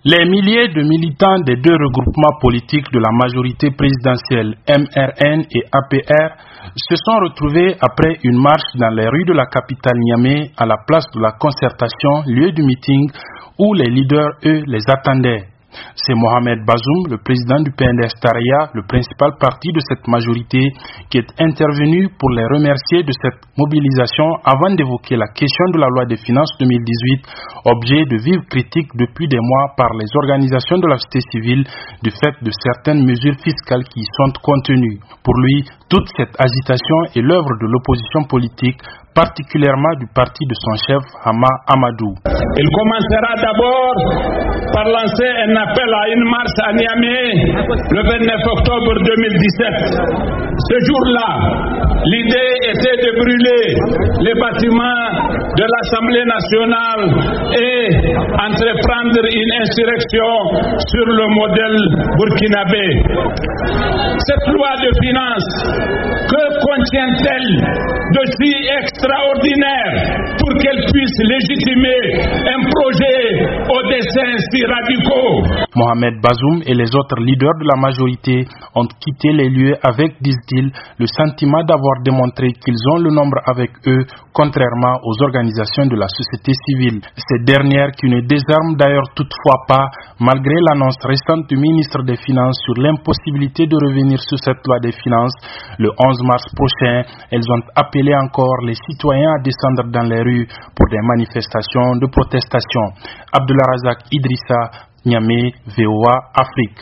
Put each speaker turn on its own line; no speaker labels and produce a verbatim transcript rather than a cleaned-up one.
Les milliers de militants des deux regroupements politiques de la majorité présidentielle M R N et A P R se sont retrouvés après une marche dans les rues de la capitale Niamey à la place de la concertation, lieu du meeting où les leaders, eux, les attendaient. C'est Mohamed Bazoum, le président du P N D S Taraya, le principal parti de cette majorité, qui est intervenu pour les remercier de cette mobilisation avant d'évoquer la question de la loi des finances deux mille dix-huit, objet de vives critiques depuis des mois par les organisations de la société civile du fait de certaines mesures fiscales qui y sont contenues. Pour lui, toute cette agitation est l'œuvre de l'opposition politique, particulièrement du parti de son chef, Hama Amadou.
Il commencera d'abord par lancer un appel à une marche à Niamey le vingt-neuf octobre deux mille dix-sept. Ce jour-là, l'idée était de brûler les bâtiments de l'Assemblée nationale et entreprendre une insurrection sur le modèle burkinabé. Cette loi de finances, que contient-elle de si extraordinaire pour qu'elle puisse légitimer un projet aux desseins si radicaux?
Mohamed Bazoum et les autres leaders de la majorité ont quitté les lieux avec, disent-ils, le sentiment d'avoir démontré qu'ils ont le nombre avec eux, contrairement aux organisations de la société civile. Ces dernières qui ne désarment d'ailleurs toutefois pas, malgré l'annonce récente du ministre des Finances sur l'impossibilité de revenir sur cette loi des finances. Le onze mars prochain, elles ont appelé encore les citoyens à descendre dans les rues pour des manifestations de protestation. Abdullah Razak Idrissa, Niamey, V O A Afrique.